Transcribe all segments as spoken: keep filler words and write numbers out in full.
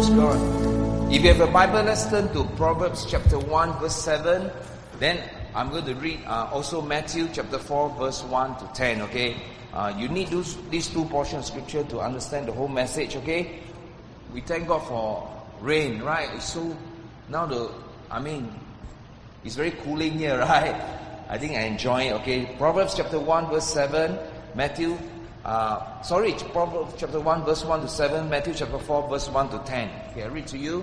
Praise God. If you have a Bible, let's turn to Proverbs chapter one verse seven. Then I'm going to read uh, also Matthew chapter four verse one to ten, okay? Uh, you need those, these two portions of scripture to understand the whole message, okay? We thank God for rain, right? It's so, now the, I mean, it's very cooling here, right? I think I enjoy it, okay? Proverbs chapter one verse seven, Matthew, uh, sorry, Proverbs chapter one verse one to seven, Matthew chapter four verse one to ten. Okay, I read to you.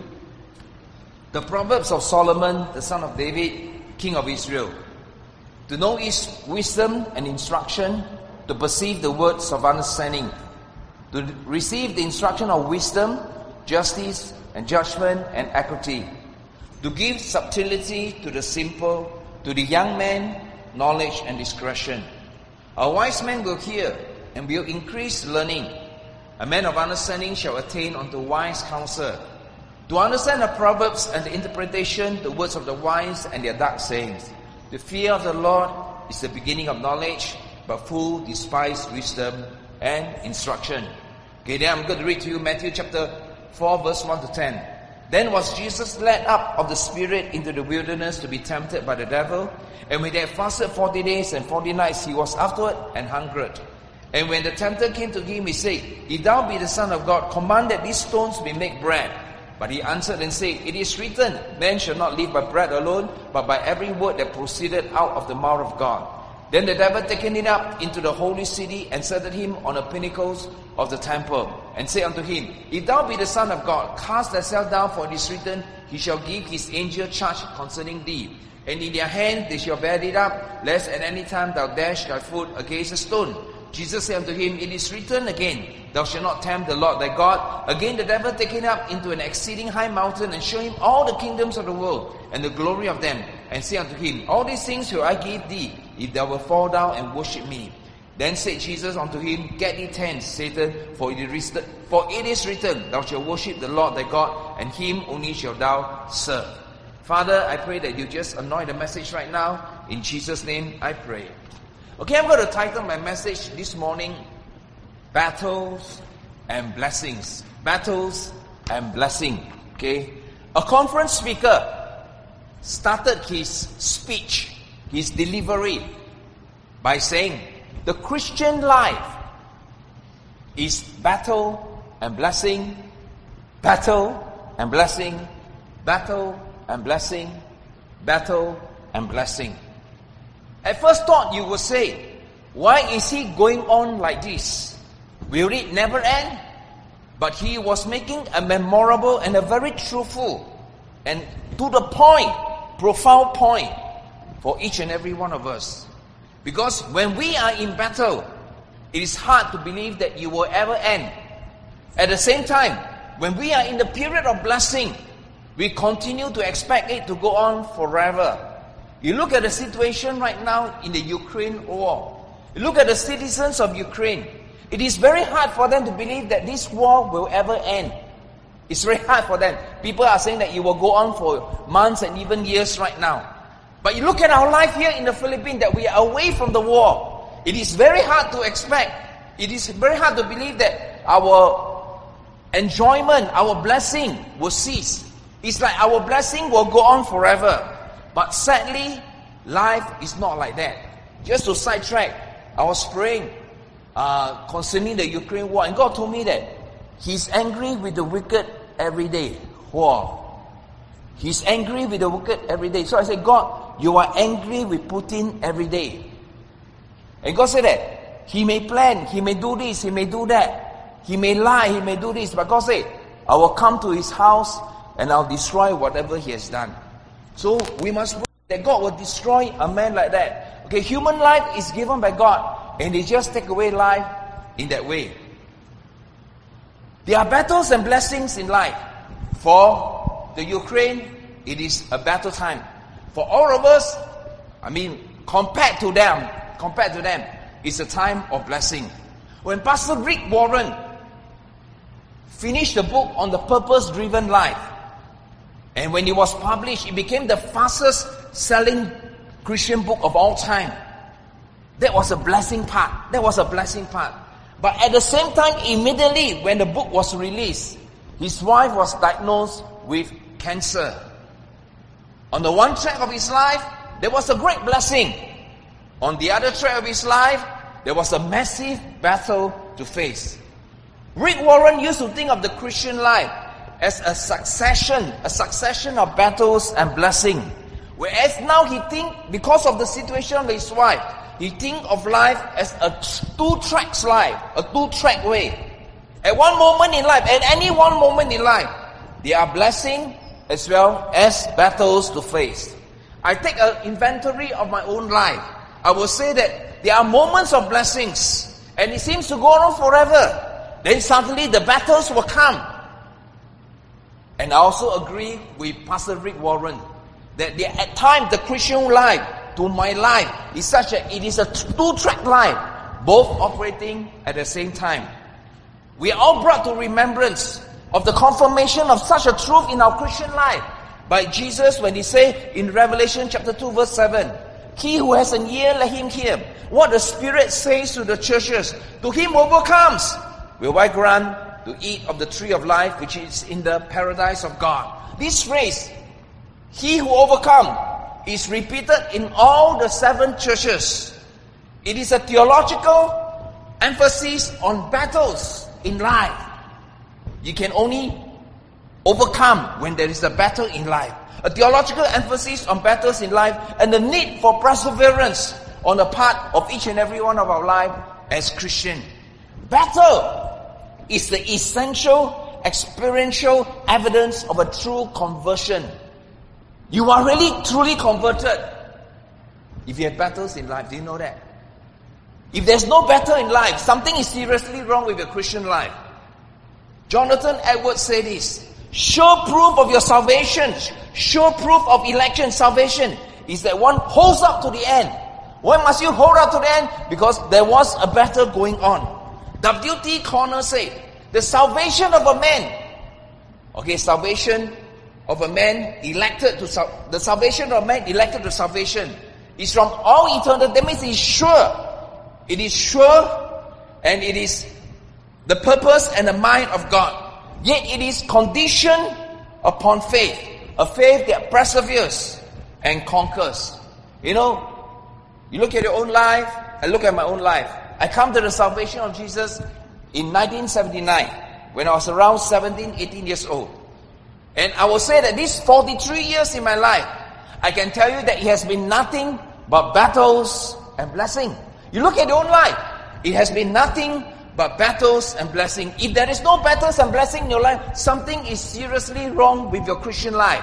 The Proverbs of Solomon, the son of David, king of Israel. To know is wisdom and instruction, to perceive the words of understanding, to receive the instruction of wisdom, justice and judgment and equity, to give subtlety to the simple, to the young man, knowledge and discretion. A wise man will hear and will increase learning. A man of understanding shall attain unto wise counsel. To understand the proverbs and the interpretation, the words of the wise and their dark sayings. The fear of the Lord is the beginning of knowledge, but fool despise wisdom and instruction. Okay, then I'm going to read to you Matthew chapter four verse one to ten. Then was Jesus led up of the Spirit into the wilderness to be tempted by the devil. And when they had fasted forty days and forty nights, he was afterward and hungered. And when the tempter came to him, he said, If thou be the Son of God, command that these stones be made bread. But he answered and said, It is written, Man shall not live by bread alone, but by every word that proceeded out of the mouth of God. Then the devil taken him up into the holy city, and set him on the pinnacles of the temple, and said unto him, If thou be the Son of God, cast thyself down, for it is written, He shall give his angel charge concerning thee. And in their hand they shall bear thee up, lest at any time thou dash thy foot against a stone. Jesus said unto him, It is written again, Thou shalt not tempt the Lord thy God. Again the devil taken up into an exceeding high mountain, and showed him all the kingdoms of the world, and the glory of them, and said unto him, All these things will I give thee, if thou wilt fall down and worship me. Then said Jesus unto him, Get thee hence, Satan, for it is written, for it is written, Thou shalt worship the Lord thy God, and him only shalt thou serve. Father, I pray that you just anoint the message right now. In Jesus' name I pray. Okay, I'm going to title my message this morning, Battles and Blessings. Battles and Blessing. Okay. A conference speaker started his speech, his delivery, by saying, the Christian life is battle and blessing, battle and blessing, battle and blessing, battle and blessing. At first thought you would say, why is he going on like this? Will it never end? But he was making a memorable and a very truthful and to the point, profound point for each and every one of us. Because when we are in battle, it is hard to believe that you will ever end. At the same time, when we are in the period of blessing, we continue to expect it to go on forever. You look at the situation right now in the Ukraine war. You look at the citizens of Ukraine. It is very hard for them to believe that this war will ever end. It's very hard for them. People are saying that it will go on for months and even years right now. But you look at our life here in the Philippines, that we are away from the war. It is very hard to expect. It is very hard to believe that our enjoyment, our blessing will cease. It's like our blessing will go on forever. But sadly, life is not like that. Just to sidetrack, I was praying uh, concerning the Ukraine war, and God told me that He's angry with the wicked every day. Wow. He's angry with the wicked every day. So I said, God, you are angry with Putin every day. And God said that he may plan, he may do this, he may do that. He may lie, he may do this. But God said, I will come to his house and I'll destroy whatever he has done. So we must pray that God will destroy a man like that. Okay, human life is given by God, and they just take away life in that way. There are battles and blessings in life. For the Ukraine, it is a battle time. For all of us, I mean, compared to them, compared to them, it's a time of blessing. When Pastor Rick Warren finished the book on the purpose-driven life, and when it was published, it became the fastest selling Christian book of all time. That was a blessing part. That was a blessing part. But at the same time, immediately when the book was released, His wife was diagnosed with cancer. On the one track of his life, there was a great blessing. On the other track of his life, there was a massive battle to face. Rick Warren used to think of the Christian life as a succession, a succession of battles and blessing. Whereas now he think, because of the situation of his wife, he think of life as a two-track life, a two-track way. At one moment in life, at any one moment in life, there are blessing as well as battles to face. I take an inventory of my own life. I will say that there are moments of blessings, and it seems to go on forever. Then suddenly the battles will come. And I also agree with Pastor Rick Warren that there, at times the Christian life to my life is such a, it is a two-track life, both operating at the same time. We are all brought to remembrance of the confirmation of such a truth in our Christian life by Jesus when he said in Revelation chapter two verse seven, he who has an ear, let him hear what the Spirit says to the churches. To him who overcomes, will I grant to eat of the tree of life which is in the paradise of God. This phrase, he who overcomes, is repeated in all the seven churches. It is a theological emphasis on battles in life. You can only overcome when there is a battle in life. A theological emphasis on battles in life and the need for perseverance on the part of each and every one of our life as Christian. Battle is the essential, experiential evidence of a true conversion. You are really, truly converted if you have battles in life. Do you know that? If there's no battle in life, something is seriously wrong with your Christian life. Jonathan Edwards said this: sure proof of your salvation, sure proof of election salvation is that one holds up to the end. Why must you hold up to the end? Because there was a battle going on. W T Connor said, the salvation of a man, okay, salvation of a man elected to, sal- the salvation of a man elected to salvation is from all eternity. That means it's sure. It is sure, and it is the purpose and the mind of God. Yet it is conditioned upon faith, a faith that perseveres and conquers. You know, you look at your own life, I look at my own life. I come to the salvation of Jesus in nineteen seventy-nine, when I was around seventeen, eighteen years old. And I will say that these forty-three years in my life, I can tell you that it has been nothing but battles and blessing. You look at your own life, it has been nothing but battles and blessing. If there is no battles and blessing in your life, something is seriously wrong with your Christian life.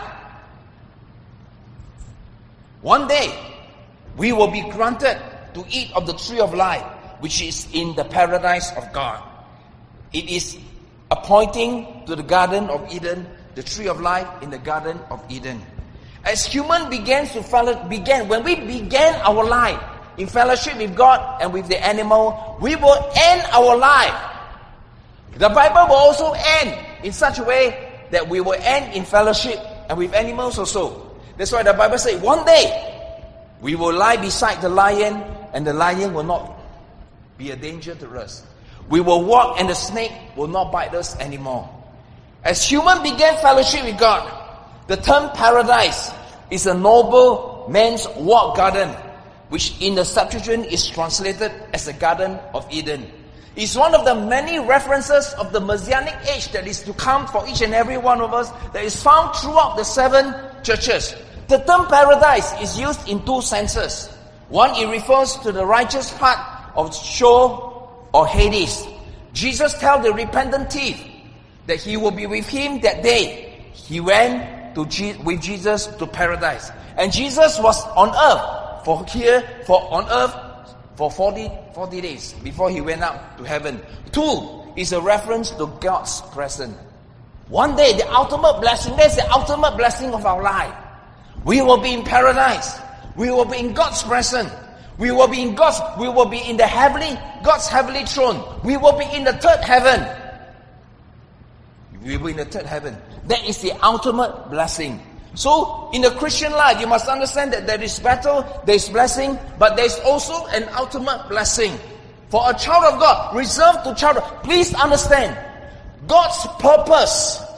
One day, we will be granted to eat of the tree of life, which is in the paradise of God. It is a pointing to the Garden of Eden, the tree of life in the Garden of Eden. As human began to follow, began when we began our life in fellowship with God and with the animal, we will end our life. The Bible will also end in such a way that we will end in fellowship and with animals also. That's why the Bible says one day we will lie beside the lion and the lion will not be a danger to us. We will walk and the snake will not bite us anymore. As human began fellowship with God, the term paradise is a noble man's walled garden, which in the Septuagint is translated as the Garden of Eden. It's one of the many references of the Messianic age that is to come for each and every one of us that is found throughout the seven churches. The term paradise is used in two senses. One, it refers to the righteous part of Sheol or Hades. Jesus tells the repentant thief that he will be with him that day. He went to Je- with Jesus to paradise. And Jesus was on earth for here, for on earth for forty, forty days before he went up to heaven. Two is a reference to God's presence. One day, the ultimate blessing, that's the ultimate blessing of our life. We will be in paradise. We will be in God's presence. We will be in God's, we will be in the heavenly, God's heavenly throne. We will be in the third heaven. We will be in the third heaven. That is the ultimate blessing. So, in the Christian life, you must understand that there is battle, there is blessing, but there is also an ultimate blessing. For a child of God, reserved to child of God, please understand, God's purpose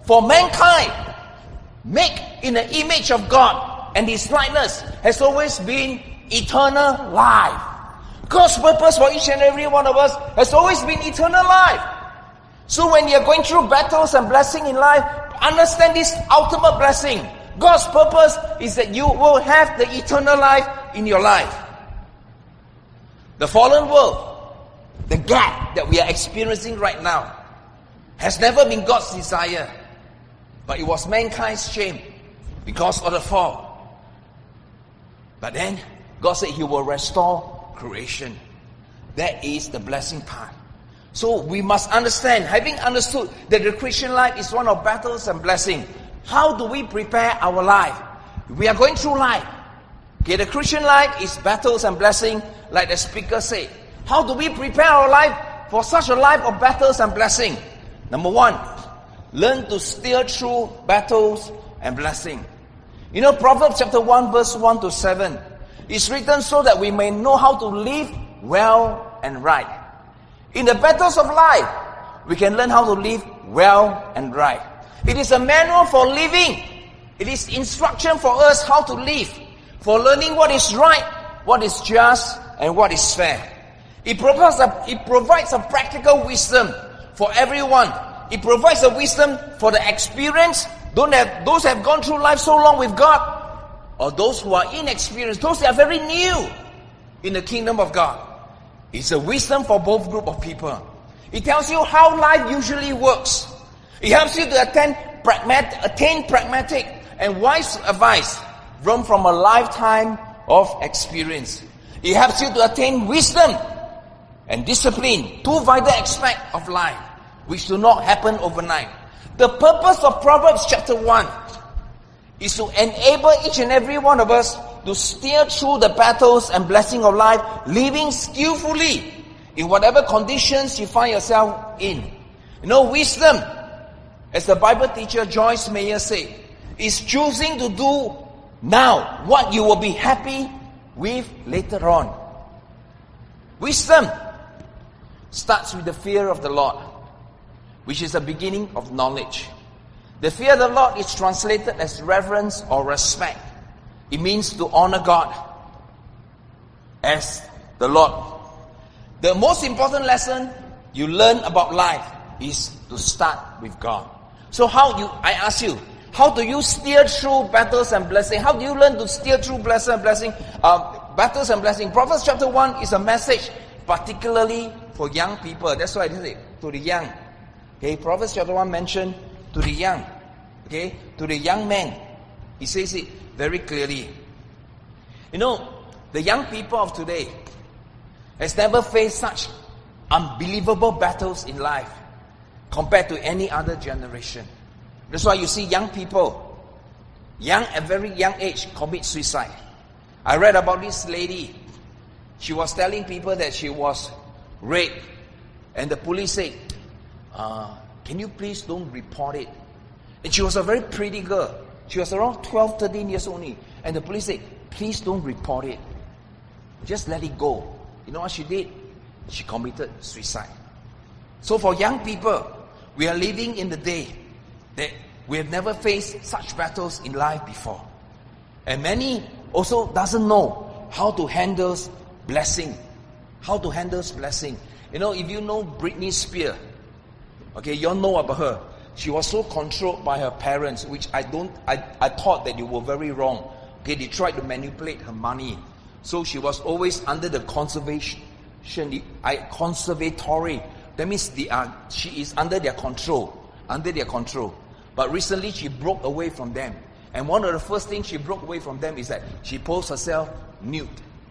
for mankind, make in the image of God and His likeness, has always been eternal life. God's purpose for each and every one of us has always been eternal life. So when you're going through battles and blessing in life, understand this ultimate blessing. God's purpose is that you will have the eternal life in your life. The fallen world, the gap that we are experiencing right now, has never been God's desire, but it was mankind's shame because of the fall. But then God said He will restore creation. That is the blessing part. So we must understand, having understood that the Christian life is one of battles and blessing, how do we prepare our life? We are going through life. Okay, the Christian life is battles and blessing, like the speaker said. How do we prepare our life for such a life of battles and blessing? Number one, learn to steer through battles and blessing. You know, Proverbs chapter one, verse one to seven, is written so that we may know how to live well and right. In the battles of life, we can learn how to live well and right. It is a manual for living. It is instruction for us how to live, for learning what is right, what is just, and what is fair. It provides a, it provides a practical wisdom for everyone. It provides a wisdom for the experienced, don't have, those who have gone through life so long with God, or those who are inexperienced, those who are very new in the kingdom of God. It's a wisdom for both group of people. It tells you how life usually works. It helps you to attain pragmatic, attain pragmatic and wise advice from, from a lifetime of experience. It helps you to attain wisdom and discipline, two vital aspects of life, which do not happen overnight. The purpose of Proverbs chapter one is to enable each and every one of us to steer through the battles and blessing of life, living skillfully in whatever conditions you find yourself in. You know, wisdom, as the Bible teacher Joyce Meyer said, is choosing to do now what you will be happy with later on. Wisdom starts with the fear of the Lord, which is the beginning of knowledge. The fear of the Lord is translated as reverence or respect. It means to honor God as the Lord. The most important lesson you learn about life is to start with God. So how you, I ask you, how do you steer through battles and blessing? How do you learn to steer through blessing and blessing? Uh, battles and blessing. Proverbs chapter one is a message particularly for young people. That's why I say to the young. Okay, Proverbs chapter one mentioned to the young. Okay, to the young man. He says it very clearly. You know, the young people of today has never faced such unbelievable battles in life compared to any other generation. That's why you see young people, young at very young age, commit suicide. I read about this lady. She was telling people that she was raped, and the police said, uh, can you please don't report it? And she was a very pretty girl. She was around twelve, thirteen years only. And the police said, please don't report it. Just let it go. You know what she did? She committed suicide. So for young people, we are living in the day that we have never faced such battles in life before. And many also doesn't know how to handle blessing. How to handle blessing. You know, if you know Britney Spears, okay, you all know about her. She was so controlled by her parents, which I don't, I, I thought that they were very wrong. Okay, they tried to manipulate her money. So she was always under the conservation, the, I, conservatory. That means they are, she is under their control, under their control. But recently she broke away from them. And one of the first things she broke away from them is that she posed herself nude.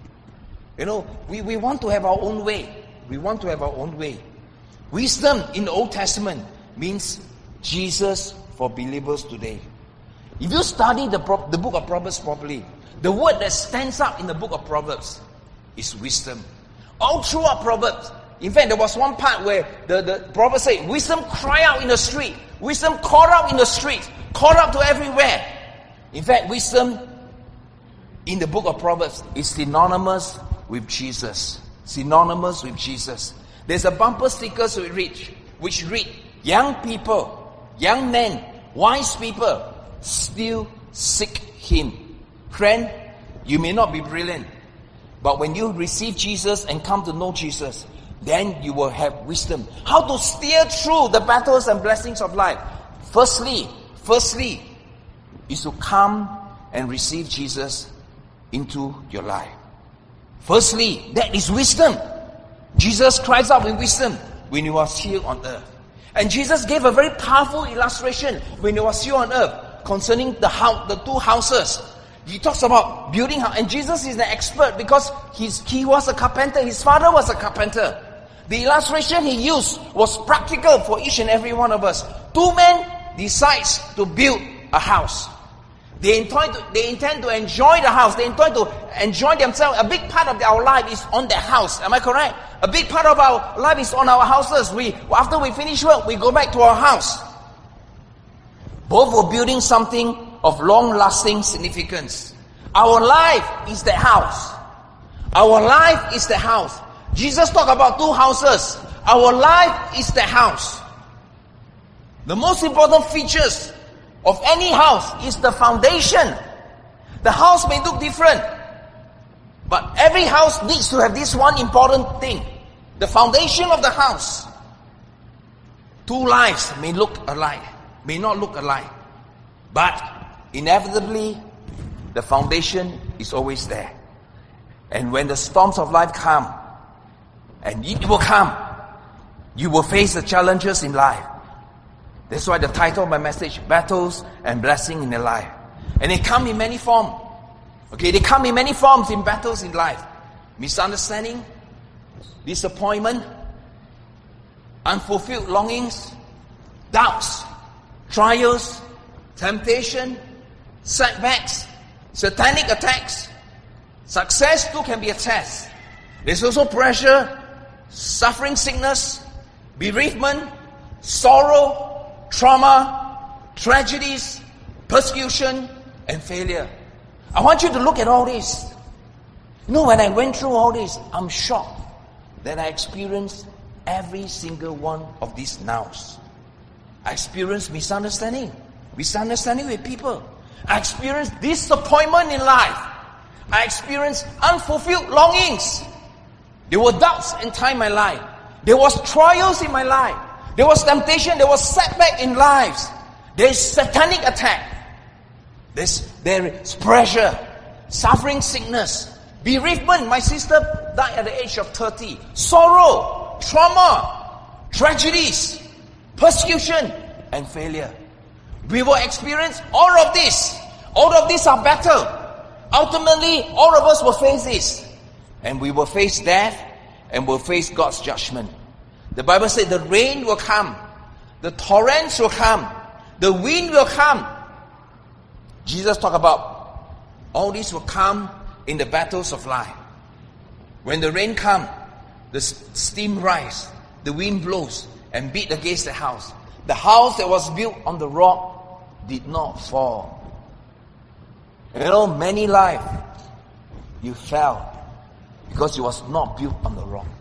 You know, we, we want to have our own way. We want to have our own way. Wisdom in the Old Testament means Jesus for believers today. If you study the, the book of Proverbs properly, the word that stands out in the book of Proverbs is wisdom. All throughout Proverbs. In fact, there was one part where the, the Proverbs say, wisdom cry out in the street. Wisdom call out in the street. Call out to everywhere. In fact, wisdom in the book of Proverbs is synonymous with Jesus. Synonymous with Jesus. There's a bumper sticker which read, which read, young people, young men Wise people still seek Him. Friend, you may not be brilliant, but when you receive Jesus and come to know Jesus, then you will have wisdom. How to steer through the battles and blessings of life. Firstly, firstly, is to come and receive Jesus into your life. Firstly, that is wisdom. Jesus cries out with wisdom when He was here on earth. And Jesus gave a very powerful illustration when He was here on earth concerning the house, the two houses. He talks about building house, and Jesus is an expert because he's, he was a carpenter. His father was a carpenter. The illustration he used was practical for each and every one of us. Two men decides to build a house. They intend to, they intend to enjoy the house. They intend to enjoy themselves. A big part of our life is on their house. Am I correct? A big part of our life is on our houses. We, after we finish work, we go back to our house. Both were building something of long-lasting significance. Our life is the house. Our life is the house. Jesus talked about two houses. Our life is the house. The most important features of any house is the foundation. The house may look different, but every house needs to have this one important thing. The foundation of the house. Two lives may look alike, may not look alike, but inevitably the foundation is always there. And when the storms of life come, and it will come, you will face the challenges in life. That's why the title of my message, Battles and Blessing in the Life. And they come in many forms. Okay, they come in many forms in battles in life. Misunderstanding, disappointment, unfulfilled longings, doubts, trials, temptation, setbacks, satanic attacks. Success too can be a test. There's also pressure, suffering, sickness, bereavement, sorrow, trauma, tragedies, persecution, and failure. I want you to look at all this. You know, when I went through all this, I'm shocked that I experienced every single one of these nows. I experienced misunderstanding, misunderstanding with people. I experienced disappointment in life. I experienced unfulfilled longings. There were doubts in time in my life. There was trials in my life. There was temptation. There was setback in lives. There is satanic attack. There's, there is pressure, suffering, sickness, bereavement. My sister died at the age of thirty. Sorrow, trauma, tragedies, persecution, and failure. We will experience all of this. All of these are battle. Ultimately, all of us will face this. And we will face death and will face God's judgment. The Bible said the rain will come. The torrents will come. The wind will come. Jesus talked about all this will come in the battles of life. When the rain comes, the steam rises, the wind blows and beat against the house. The house that was built on the rock did not fall. You know, many lives you fell because you was not built on the rock.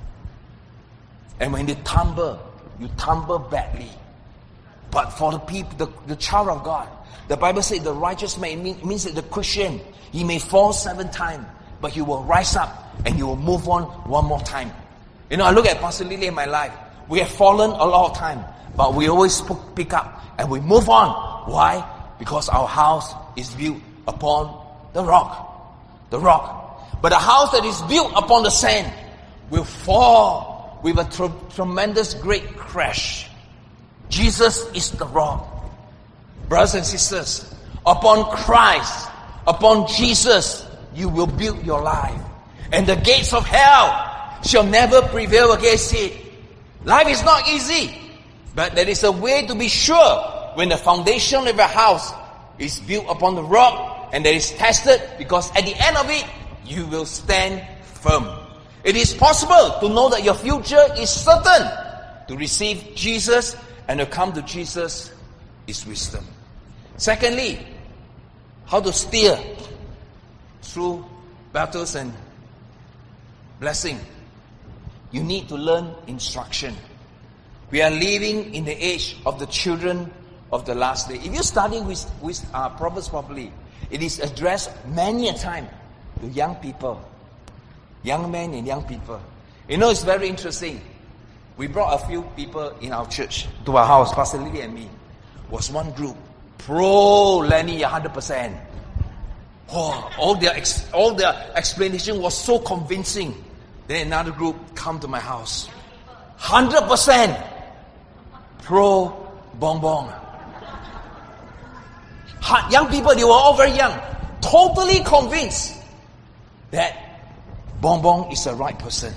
And when you tumble, you tumble badly. But for the people, the, the child of God, the Bible says the righteous man, it means that the Christian, he may fall seven times, but he will rise up and he will move on one more time. You know, I look at Pastor Lily in my life. We have fallen a lot of time, but we always pick up and we move on. Why? Because our house is built upon the rock. The rock. But a house that is built upon the sand will fall with a tr- tremendous great crash. Jesus is the rock. Brothers and sisters, upon Christ, upon Jesus, you will build your life. And the gates of hell shall never prevail against it. Life is not easy, but there is a way to be sure when the foundation of your house is built upon the rock and that is tested, because at the end of it, you will stand firm. It is possible to know that your future is certain. To receive Jesus and to come to Jesus is wisdom. Secondly, how to steer through battles and blessing. You need to learn instruction. We are living in the age of the children of the last day. If you study with, with uh, Proverbs properly, it is addressed many a time to young people. Young men and young people. You know, it's very interesting. We brought a few people in our church to our house, Pastor Lily and me. Was one group, pro Lenny one hundred percent. Oh, all their, ex, all their explanation was so convincing. Then another group come to my house. one hundred percent pro Bong Bong. Young people, they were all very young. Totally convinced that Bong Bong is the right person.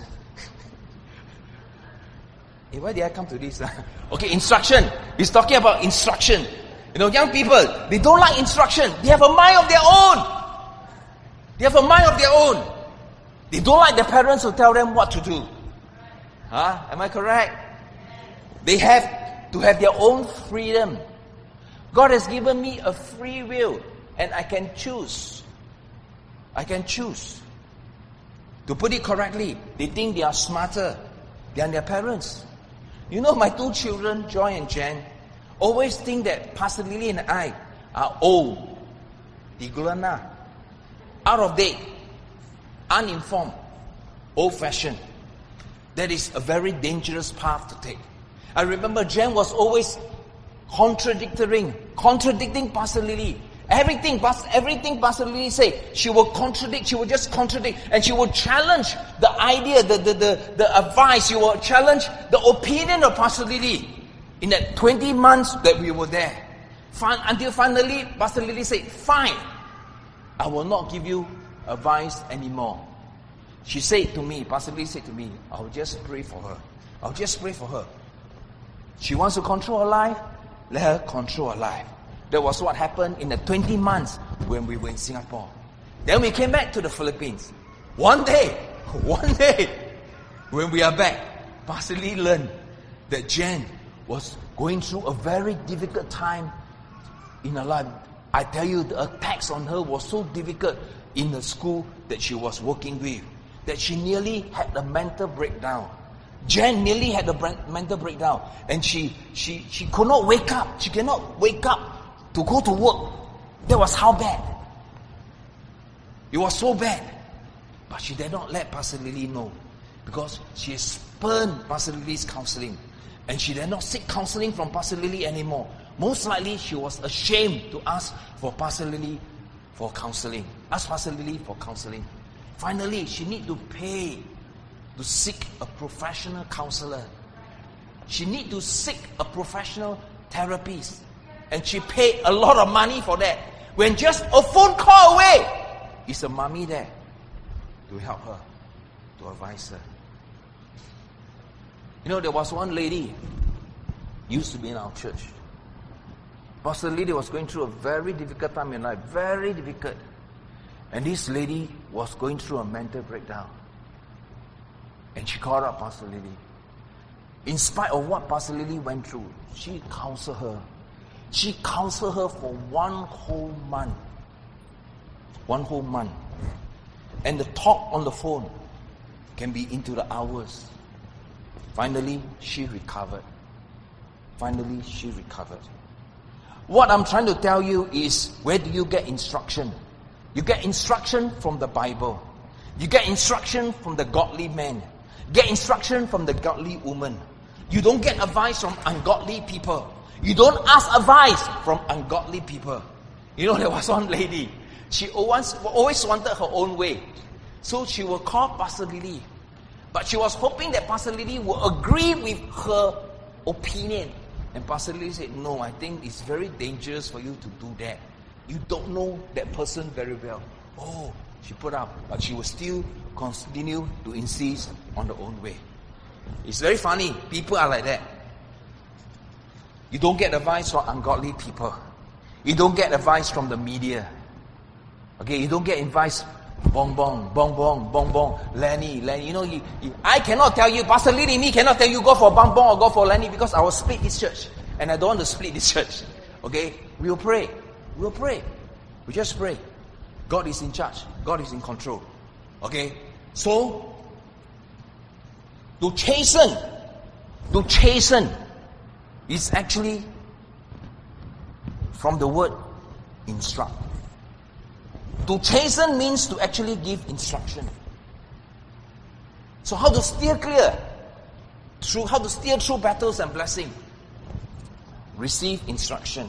Hey, why did I come to this? Okay, instruction. He's talking about instruction. You know, young people, they don't like instruction. They have a mind of their own. They have a mind of their own. They don't like their parents to tell them what to do. Huh? Am I correct? They have to have their own freedom. God has given me a free will, and I can choose. I can choose. To put it correctly, they think they are smarter than their parents. You know, my two children, Joy and Jen, always think that Pastor Lily and I are old, digulana, out of date, uninformed, old-fashioned. That is a very dangerous path to take. I remember Jen was always contradicting, contradicting Pastor Lily. Everything, everything Pastor Lily say, she will contradict, she will just contradict, and she will challenge the idea, the, the, the, the advice, she will challenge the opinion of Pastor Lily in that twenty months that we were there. Fin- until finally, Pastor Lily said, fine, I will not give you advice anymore. She said to me, Pastor Lily said to me, I'll just pray for her. I'll just pray for her. She wants to control her life, let her control her life. That was what happened in the twenty months when we were in Singapore. Then we came back to the Philippines. One day, one day, when we are back, Pastor Lee learned that Jen was going through a very difficult time in her life. I tell you, the attacks on her was so difficult in the school that she was working with, that she nearly had a mental breakdown. Jen nearly had a mental breakdown, and she she she could not wake up. She cannot wake up to go to work. That was how bad. It was so bad. But she did not let Pastor Lily know, because she spurned Pastor Lily's counseling, and she did not seek counseling from Pastor Lily anymore. Most likely she was ashamed to ask for Pastor Lily for counseling. Ask Pastor Lily for counseling. Finally, she need to pay to seek a professional counselor. She need to seek a professional therapist. And she paid a lot of money for that. When just a phone call away, is a mommy there to help her, to advise her. You know, there was one lady, used to be in our church. Pastor Lily was going through a very difficult time in life, very difficult. And this lady was going through a mental breakdown. And she called up Pastor Lily. In spite of what Pastor Lily went through, she counseled her. She counseled her for one whole month. One whole month. And the talk on the phone can be into the hours. Finally, she recovered. Finally, she recovered. What I'm trying to tell you is, where do you get instruction? You get instruction from the Bible. You get instruction from the godly man. Get instruction from the godly woman. You don't get advice from ungodly people. You don't ask advice from ungodly people. You know, there was one lady. She always, always wanted her own way. So she will call Pastor Lily. But she was hoping that Pastor Lily will agree with her opinion. And Pastor Lily said, no, I think it's very dangerous for you to do that. You don't know that person very well. Oh, she put up. But she will still continue to insist on her own way. It's very funny. People are like that. You don't get advice from ungodly people. You don't get advice from the media. Okay, you don't get advice. Bong bong, bong bong, bong bong, Lenny, Lenny. You know, you, you, I cannot tell you, Pastor Lily, me cannot tell you go for bong bong or go for Lenny, because I will split this church. And I don't want to split this church. Okay, we'll pray. We'll pray. We just pray. God is in charge. God is in control. Okay, so to chasten, to chasten is actually from the word instruct. To chasten means to actually give instruction. So how to steer clear? Through how to steer through battles and blessing? Receive instruction.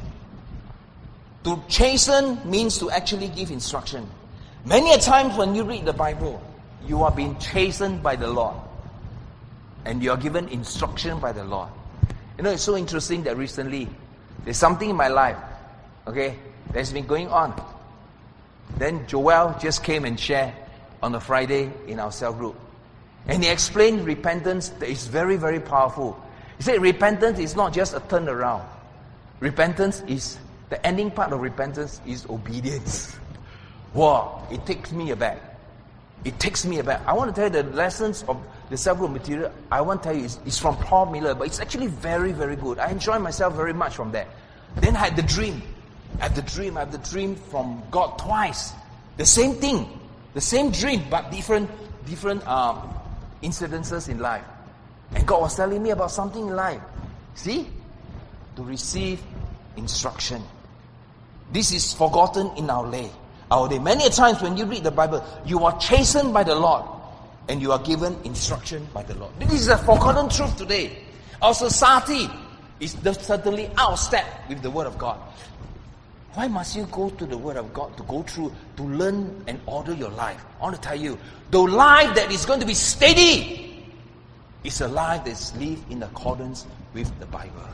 To chasten means to actually give instruction. Many a times when you read the Bible, you are being chastened by the Lord. And you are given instruction by the Lord. You know, it's so interesting that recently, there's something in my life, okay, that's been going on. Then Joel just came and shared on a Friday in our cell group. And he explained repentance that is very, very powerful. He said repentance is not just a turnaround. Repentance is, the ending part of repentance is obedience. Wow, it takes me aback. It takes me aback. I want to tell you the lessons of the cell group material, I want to tell you, is, is from Paul Miller, but it's actually very, very good. I enjoy myself very much from that. Then I had the dream. I had the dream, I had the dream from God twice. The same thing. The same dream, but different, different um, incidences in life. And God was telling me about something in life. See? To receive instruction. This is forgotten in our day. Our day. Many times when you read the Bible, you are chastened by the Lord and you are given instruction by the Lord. This is a forgotten truth today. Our society is certainly out of step with the Word of God. Why must you go to the Word of God to go through, to learn and order your life? I want to tell you, the life that is going to be steady is a life that is lived in accordance with the Bible.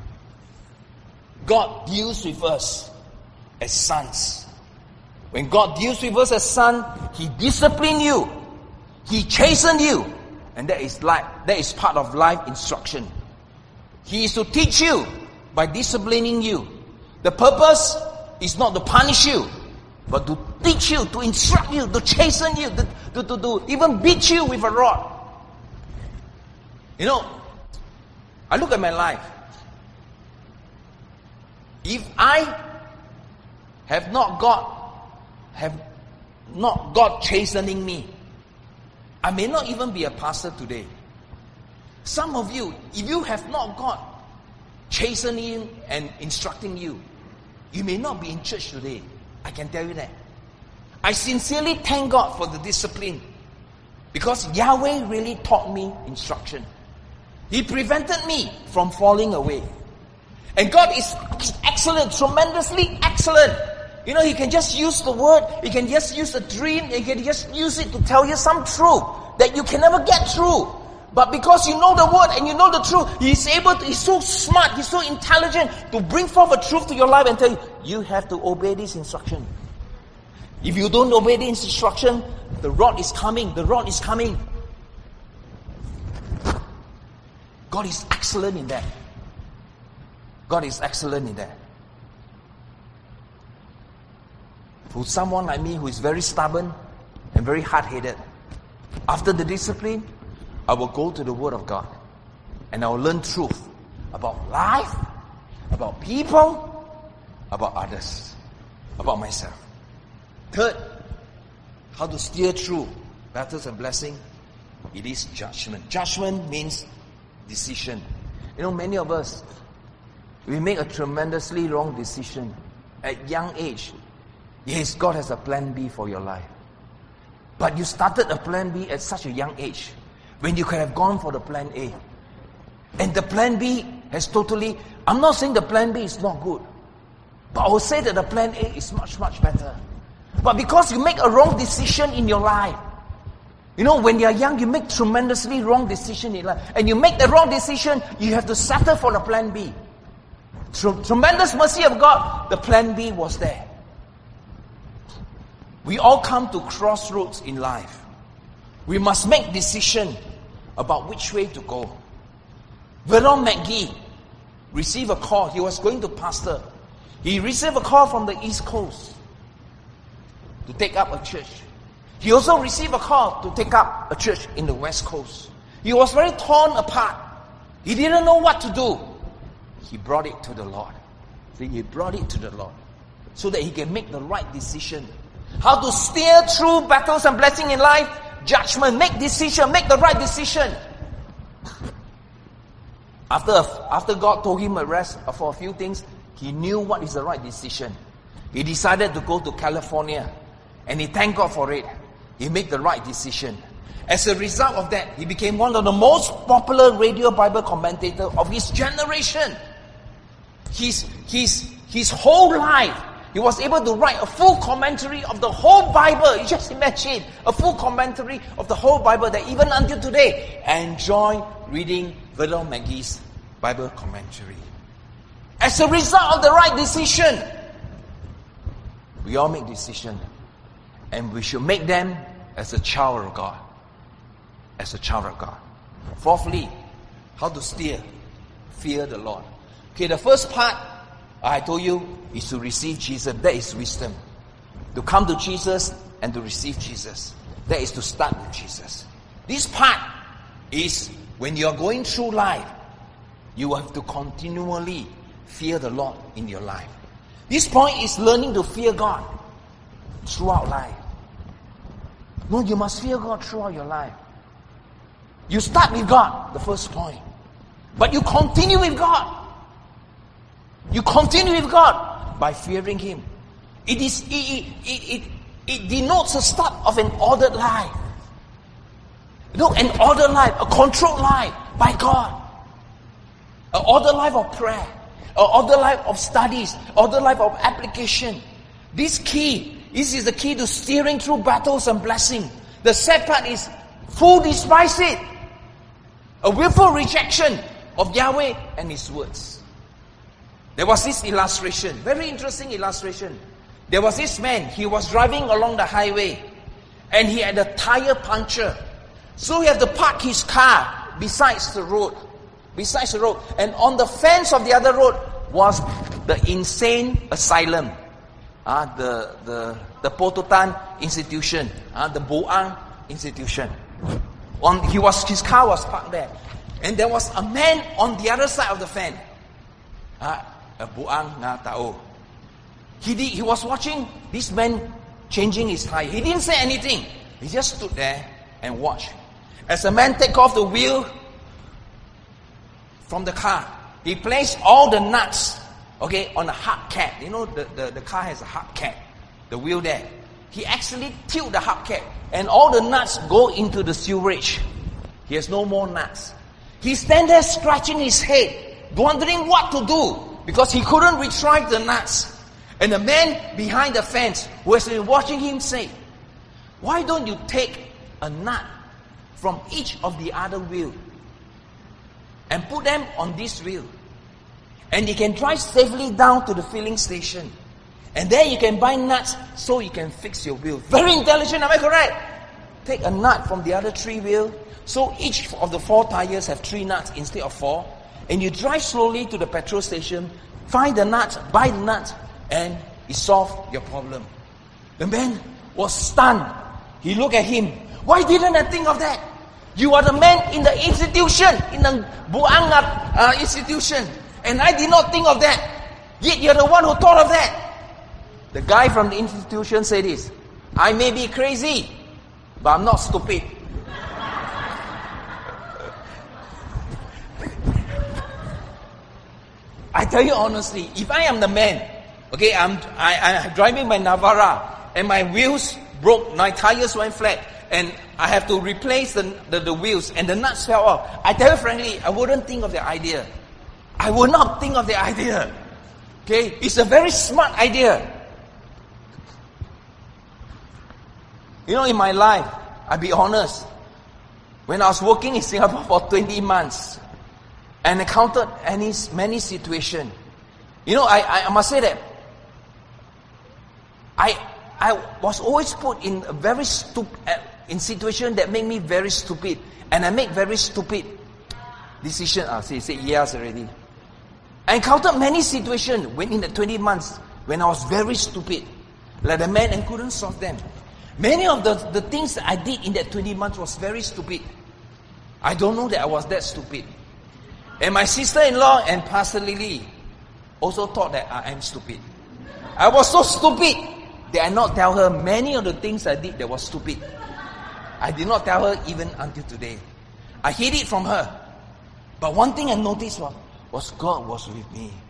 God deals with us as sons. When God deals with us as sons, He disciplines you. He chastens you. And that is life, that is part of life instruction. He is to teach you by disciplining you. The purpose is not to punish you, but to teach you, to instruct you, to chasten you, to, to, to, to even beat you with a rod. You know, I look at my life. If I have not got, have not God chastening me, I may not even be a pastor today. Some of you, if you have not God chastening and instructing you, you may not be in church today. I can tell you that. I sincerely thank God for the discipline, because Yahweh really taught me instruction. He prevented me from falling away. And God is excellent, tremendously excellent. You know, He can just use the word, He can just use a dream, He can just use it to tell you some truth that you can never get through. But because you know the word and you know the truth, He's able to, He's so smart, He's so intelligent to bring forth a truth to your life and tell you, you have to obey this instruction. If you don't obey this instruction, the rod is coming, the rod is coming. God is excellent in that. God is excellent in that. For someone like me who is very stubborn and very hard-headed, after the discipline, I will go to the Word of God and I will learn truth about life, about people, about others, about myself. Third, how to steer through battles and blessing. It is judgment. Judgment means decision. You know, many of us, we make a tremendously wrong decision at young age. Yes, God has a plan B for your life. But you started a plan B at such a young age, when you could have gone for the plan A. And the plan B has totally, I'm not saying the plan B is not good, but I will say that the plan A is much, much better. But because you make a wrong decision in your life, you know, when you're young, you make tremendously wrong decision in life. And you make the wrong decision, you have to settle for the plan B. Through tremendous mercy of God, the plan B was there. We all come to crossroads in life. We must make decision about which way to go. Vernon McGee received a call. He was going to pastor. He received a call from the East Coast to take up a church. He also received a call to take up a church in the West Coast. He was very torn apart. He didn't know what to do. He brought it to the Lord. See, he brought it to the Lord so that he can make the right decision. How to steer through battles and blessing in life? Judgment. Make decision. Make the right decision. After, after God told him a rest for a few things, he knew what is the right decision. He decided to go to California, and he thanked God for it. He made the right decision. As a result of that, he became one of the most popular radio Bible commentators of his generation. His, his, his whole life, he was able to write a full commentary of the whole Bible. You just imagine, a full commentary of the whole Bible that even until today, I enjoy reading Verdell McGee's Bible commentary. As a result of the right decision, we all make decisions, and we should make them as a child of God. As a child of God. Fourthly, how to steer? Fear the Lord. Okay, the first part I told you is to receive Jesus. That is wisdom. To come to Jesus and to receive Jesus. That is to start with Jesus. This part is when you are going through life, you have to continually fear the Lord in your life. This point is learning to fear God throughout life. No, you must fear God throughout your life. You start with God, the first point. But you continue with God. You continue with God by fearing Him. It is it, it, it, it, it denotes the start of an ordered life. You know, an ordered life, a controlled life by God. An ordered life of prayer. An ordered life of studies. An ordered life of application. This key, this is the key to steering through battles and blessing. The sad part is, fool despise it. A willful rejection of Yahweh and His words. There was this illustration, very interesting illustration. There was this man, he was driving along the highway, and he had a tire puncture. So he had to park his car besides the road. Besides the road. And on the fence of the other road was the insane asylum. Uh, the, the, the Pototan institution. Uh, the Boang institution. On, he was, his car was parked there. And there was a man on the other side of the fence. Uh, a Boang na tao. He, did, he was watching this man changing his tire. He didn't say anything. He just stood there and watched. As the man took off the wheel from the car, he placed all the nuts, okay, on a hubcap. You know, the, the, the car has a hubcap, the wheel there. He actually tilted the hubcap, and all the nuts go into the sewerage. He has no more nuts. He stands there scratching his head, wondering what to do, because he couldn't retrieve the nuts. And the man behind the fence, who has been watching him, say, "Why don't you take a nut from each of the other wheel and put them on this wheel, and you can drive safely down to the filling station, and then you can buy nuts so you can fix your wheel." Very intelligent, am I correct? Take a nut from the other three wheel, so each of the four tires have three nuts instead of four, and you drive slowly to the petrol station, find the nuts, buy the nuts, and it solved your problem. The man was stunned. He looked at him. "Why didn't I think of that? You are the man in the institution, in the Boang uh, institution, and I did not think of that. Yet you're the one who thought of that." The guy from the institution said this, "I may be crazy, but I'm not stupid." I tell you honestly, if I am the man, okay, I'm I, I'm driving my Navara, and my wheels broke, my tires went flat, and I have to replace the, the, the wheels, and the nuts fell off. I tell you frankly, I wouldn't think of the idea. I would not think of the idea. Okay, it's a very smart idea. You know, in my life, I'll be honest, when I was working in Singapore for twenty months, and encountered any, many situations, you know, I, I must say that I I was always put in a very stupid, in situation that make me very stupid, and I make very stupid decisions. Ah, see, say yes already. I encountered many situations when in the twenty months when I was very stupid, like the man, and couldn't solve them. Many of the, the things that I did in that twenty months was very stupid. I don't know that I was that stupid. And my sister-in-law and Pastor Lily also thought that I am stupid. I was so stupid that I not tell her many of the things I did that was stupid. I did not tell her even until today. I hid it from her. But one thing I noticed was, was God was with me.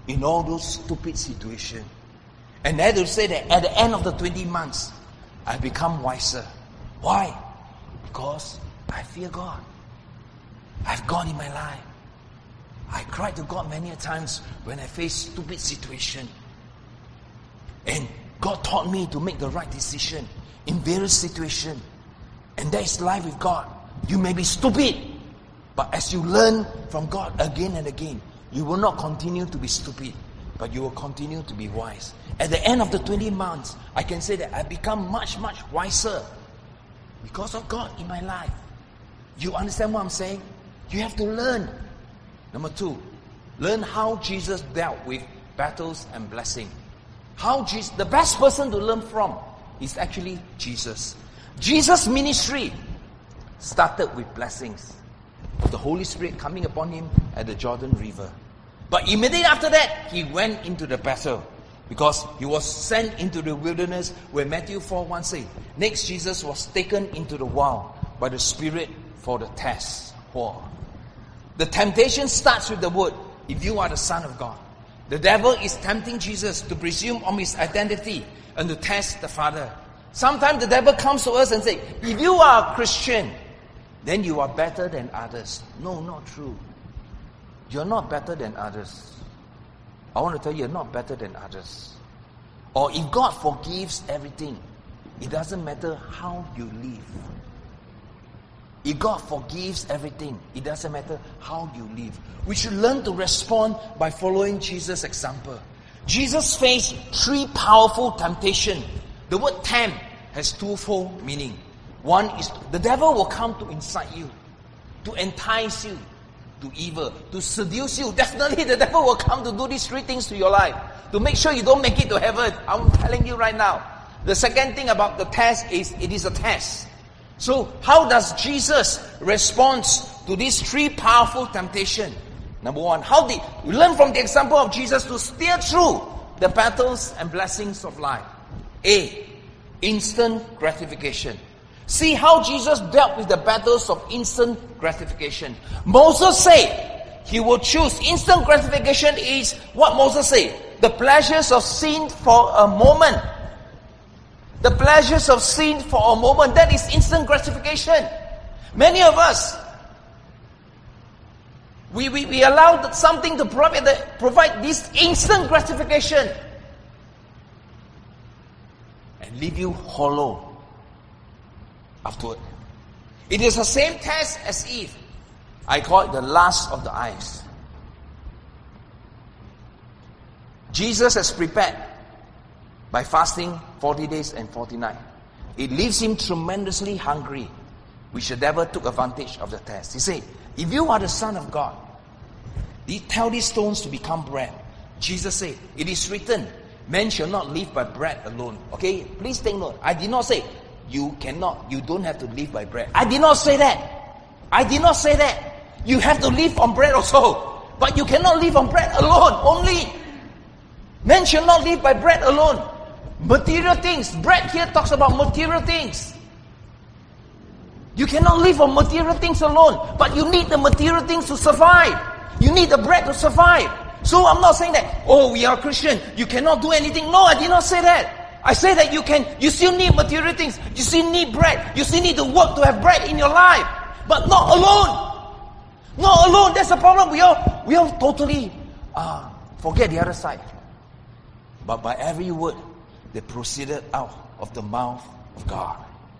in all those stupid situations. And I had to say that at the end of the twenty months, I become wiser. Why? Because I fear God. I've God in my life. I cried to God many a times when I faced stupid situation. And God taught me to make the right decision in various situations. And that is life with God. You may be stupid, but as you learn from God again and again, you will not continue to be stupid, but you will continue to be wise. At the end of the twenty months, I can say that I become much, much wiser because of God in my life. You understand what I'm saying? You have to learn. Number two, learn how Jesus dealt with battles and blessing. How Jesus, the best person to learn from is actually Jesus. Jesus' ministry started with blessings. The Holy Spirit coming upon him at the Jordan River. But immediately after that, he went into the battle. Because he was sent into the wilderness where Matthew four one says, next Jesus was taken into the wild by the Spirit for the test. War. The temptation starts with the word, if you are the Son of God. The devil is tempting Jesus to presume on his identity and to test the Father. Sometimes the devil comes to us and says, if you are a Christian, then you are better than others. No, not true. You're not better than others. I want to tell you, you're not better than others. Or if God forgives everything, it doesn't matter how you live. If God forgives everything, it doesn't matter how you live. We should learn to respond by following Jesus' example. Jesus faced three powerful temptations. The word tempt has twofold meaning. One is the devil will come to incite you, to entice you to evil, to seduce you. Definitely the devil will come to do these three things to your life, to make sure you don't make it to heaven. I'm telling you right now. The second thing about the test is it is a test. So how does Jesus respond to these three powerful temptations? Number one, how did we learn from the example of Jesus to steer through the battles and blessings of life? A, instant gratification. See how Jesus dealt with the battles of instant gratification. Moses said he will choose instant gratification is what Moses said. The pleasures of sin for a moment. The pleasures of sin for a moment. That is instant gratification. Many of us, we, we, we allow something to provide, provide this instant gratification and leave you hollow afterward. It is the same test as Eve. I call it the lust of the eyes. Jesus has prepared by fasting forty days and forty nights. It leaves him tremendously hungry, which the devil took advantage of the test. He said, if you are the Son of God, tell these stones to become bread. Jesus said, it is written, man shall not live by bread alone. Okay, please take note. I did not say, you cannot, you don't have to live by bread. I did not say that. I did not say that. You have to live on bread also. But you cannot live on bread alone only. Man shall not live by bread alone. Material things. Bread here talks about material things. You cannot live on material things alone. But you need the material things to survive. You need the bread to survive. So I'm not saying that, oh, we are Christian, you cannot do anything. No, I did not say that. I say that you can, you still need material things. You still need bread. You still need to work to have bread in your life. But not alone. Not alone. That's the problem. We all, we all totally uh, forget the other side. But by every word that proceeded out of the mouth of God.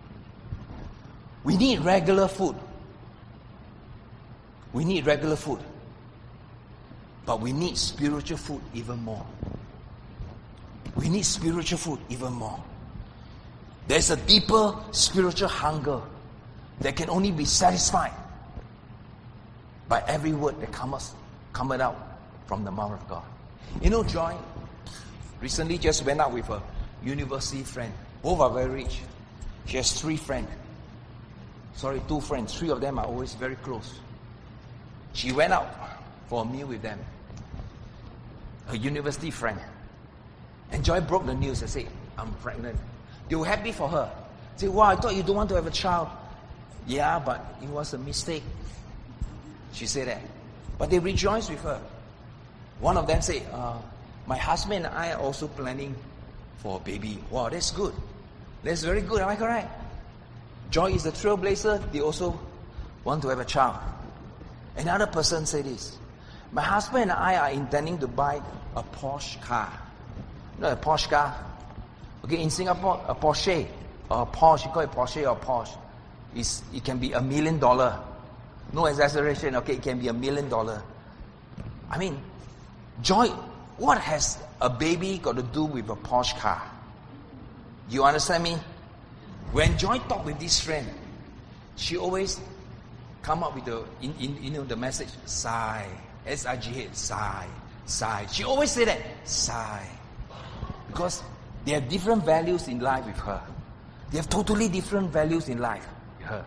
We need regular food. We need regular food. But we need spiritual food even more. We need spiritual food even more. There's a deeper spiritual hunger that can only be satisfied by every word that comes coming out from the mouth of God. You know, Joy recently just went out with a university friend. Both are very rich. She has three friends. Sorry, two friends. Three of them are always very close. She went out for a meal with them. Her university friend. And Joy broke the news and said, I'm pregnant. They were happy for her. They said, wow, I thought you don't want to have a child. Yeah, but it was a mistake. She said that. But they rejoiced with her. One of them say, uh, my husband and I are also planning for a baby. Wow, that's good. That's very good. Am I correct? Joy is a trailblazer. They also want to have a child. Another person said this. My husband and I are intending to buy a Porsche car. You know a Porsche car? Okay, in Singapore, a Porsche or a Porsche, you call it Porsche or Porsche. It's, it can be a million dollar. No exaggeration, okay? It can be a million dollar. I mean, Joy, what has a baby got to do with a Porsche car? You understand me? When Joy talked with this friend, she always come up with the, in, in, you know, the message, sigh. S I G H, sigh, sigh. She always say that, sigh. Because they have different values in life with her. They have totally different values in life with her.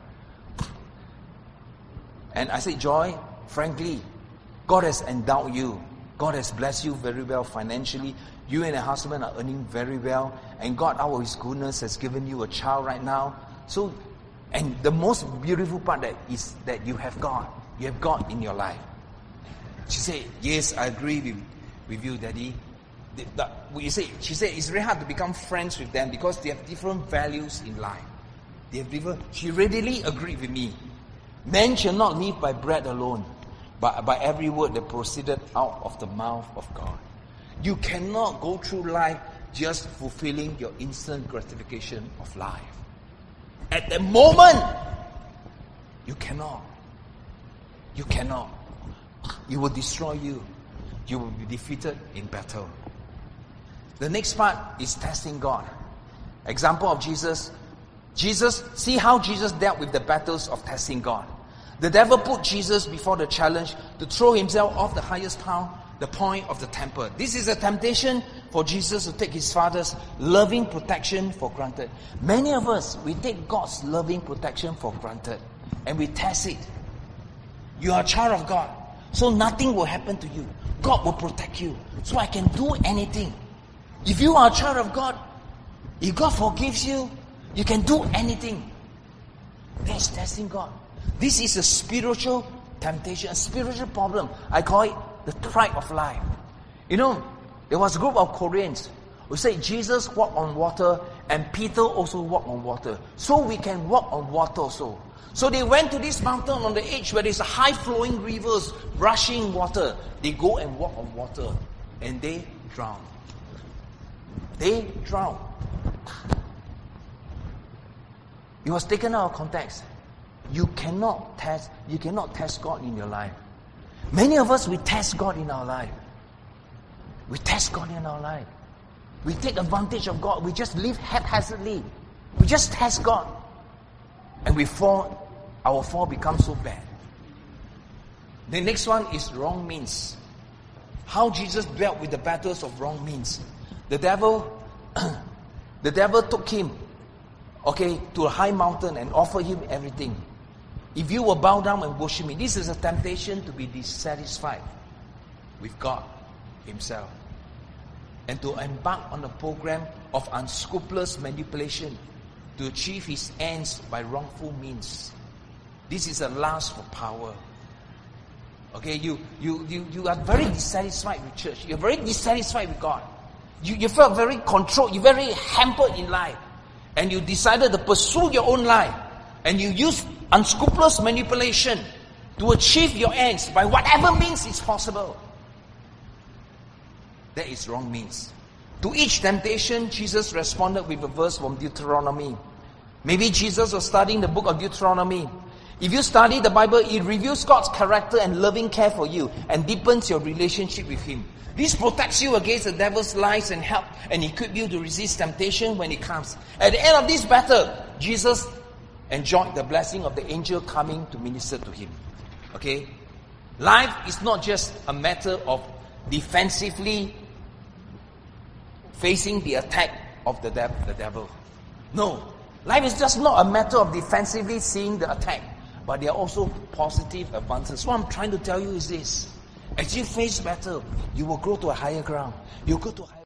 And I say, Joy, frankly, God has endowed you. God has blessed you very well financially. You and your husband are earning very well. And God, out of His goodness, has given you a child right now. So, and the most beautiful part that is that you have God. You have God in your life. She said, yes, I agree with, with you, Daddy. The, the, you say, she said, it's very hard to become friends with them because they have different values in life. They have different, she readily agreed with me. Man shall not live by bread alone, but by every word that proceeded out of the mouth of God. You cannot go through life just fulfilling your instant gratification of life. At the moment, you cannot. You cannot. It will destroy you. You will be defeated in battle. The next part is testing God. Example of Jesus. Jesus, see how Jesus dealt with the battles of testing God. The devil put Jesus before the challenge to throw himself off the highest pound, the point of the temple. This is a temptation for Jesus to take his Father's loving protection for granted. Many of us, we take God's loving protection for granted and we test it. You are a child of God, so nothing will happen to you. God will protect you, so I can do anything. If you are a child of God, if God forgives you, you can do anything. That's testing God. This is a spiritual temptation, a spiritual problem. I call it the pride of life. You know, there was a group of Koreans who said Jesus walked on water and Peter also walked on water. So we can walk on water also. So they went to this mountain on the edge where there's a high flowing rivers rushing water. They go and walk on water and they drown. They drown. It was taken out of context. You cannot test, you cannot test God in your life. Many of us, we test God in our life. We test God in our life. We take advantage of God. We just live haphazardly. We just test God. And we fall, our fall becomes so bad. The next one is wrong means. How Jesus dealt with the battles of wrong means. The devil, the devil took him, okay, to a high mountain and offered him everything. If you will bow down and worship me, this is a temptation to be dissatisfied with God Himself. And to embark on a program of unscrupulous manipulation to achieve his ends by wrongful means. This is a lust for power. Okay, you, you, you, you are very dissatisfied with church. You're very dissatisfied with God. You, you felt very controlled. You're very hampered in life. And you decided to pursue your own life. And you use unscrupulous manipulation to achieve your ends by whatever means is possible. That is wrong means. To each temptation, Jesus responded with a verse from Deuteronomy. Maybe Jesus was studying the book of Deuteronomy. If you study the Bible, it reveals God's character and loving care for you and deepens your relationship with Him. This protects you against the devil's lies and help and equip you to resist temptation when it comes. At the end of this battle, Jesus enjoyed the blessing of the angel coming to minister to him. Okay? Life is not just a matter of defensively facing the attack of the, de- the devil. No. Life is just not a matter of defensively seeing the attack, but there are also positive advances. What I'm trying to tell you is this. As you face battle, you will grow to a higher ground. You go to a higher